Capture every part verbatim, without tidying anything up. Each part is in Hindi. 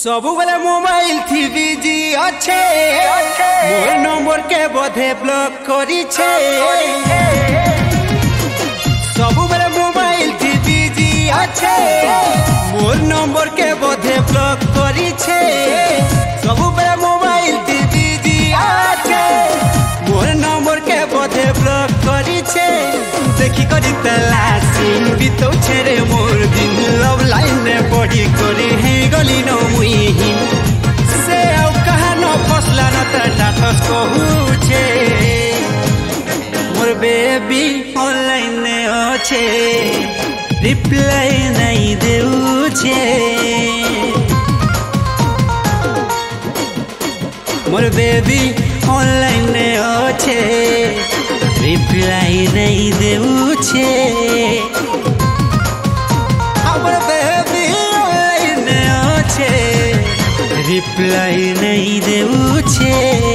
सबु बेले मोबाइल थी बिजी अच्छे मोर नंबर के बोधे ब्लॉक करी छे। सबु बेले मोबाइल थी बिजी अच्छे मोर नंबर के बोधे ब्लॉक करी छे। सबु बेले मोबाइल थी बिजी अच्छे मोर नंबर के बोधे ब्लॉक करी छे। देखी करी तलाशी बीतो छे मोर दिन लव लाइन ने पढ़ी करे हे गली न मुई से आउ कहा न फसला न त डाटस कहू छे। मोर बेबी ऑनलाइन ने अच्छे रिप्लाई नहीं देउ छे। मोर बेबी ऑनलाइन ने अच्छे रिप्लाई नहीं देउ छे। हमर बेबी ऑनलाइन ने अच्छे रिप्लाई नहीं देउ छे।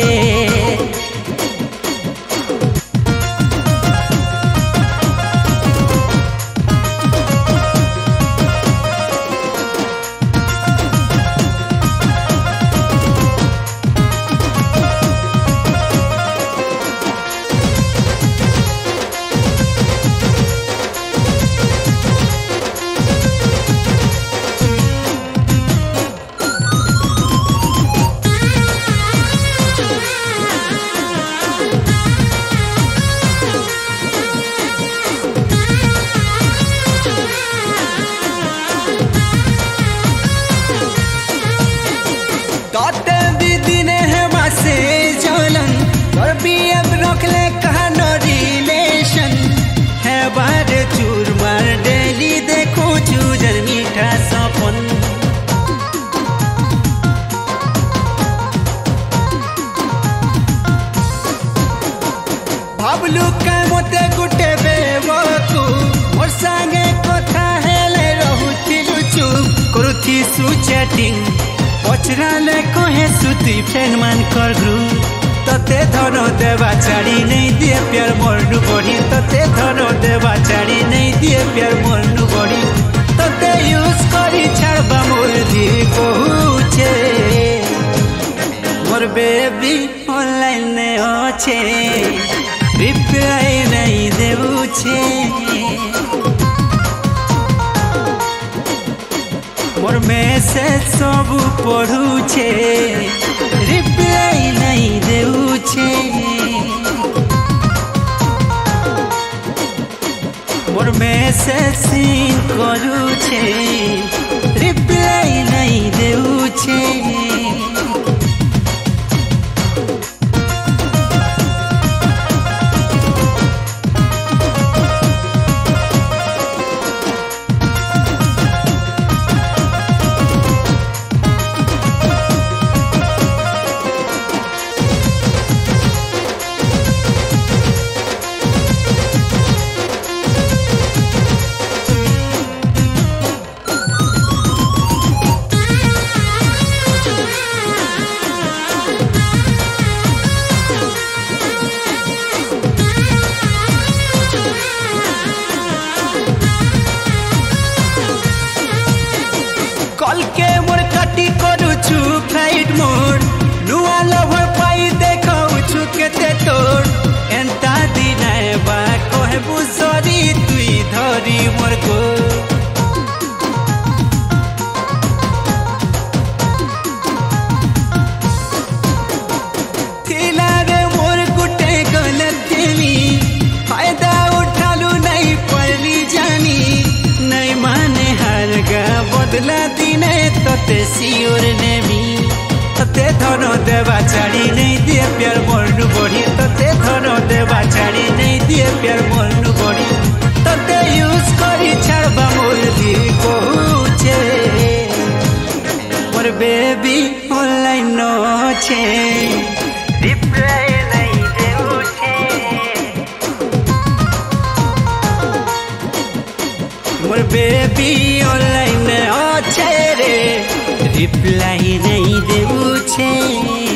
भाबलू का मोते गुटे बेवकू मोर संगे कथा हेले रहुथिलु चुप करुथि सु चैटिंग पचराले कहे सुती फ्रेंड मान कर ग्रुप तते धन देवा छाड़ी नहीं दिए प्यार मोरनु बड़ी। तते धन देवा छाड़ी नहीं दिए प्यार मोरनु बड़ी। तते यूज करी छाड़बा मोर दी कहू छे। मोर बेबी ऑनलाइन ने अच्छे रिप्लाई नहीं देउ छे। मोर मैसेज सब पढ़ू छे रिप्लाई नहीं देउ छे। मोर मैसेज सीन करू छे रिप्लाई नहीं देउ छे। कल के मोर काटी करू छु फ्लाइट मोड नुआ लवर पाई देखाऊ छु केते तोड़ एंता दिनाए बा कहे बुझरी तुई धरी मोर को। थिला रे मोर गुटे गलत दिली फायदा उठालू नहीं पड़ली जानी नहीं माने हार गा बदला दिने तते सियोर नेमी। तते धन देवा छाड़ी नहीं दिए प्यार मोरनु बड़ी। तते धन देवा छाड़ी नहीं दिए प्यार मोरनु बड़ी। तते यूज करी छाड़बा मोर दी कहू छे। मोर बेबी ऑनलाइन अच्छे रिप्लाई नहीं देउ छे। मोर बेबी ऑनलाइन अच्छे रे रिप्लाई नहीं देउ छे।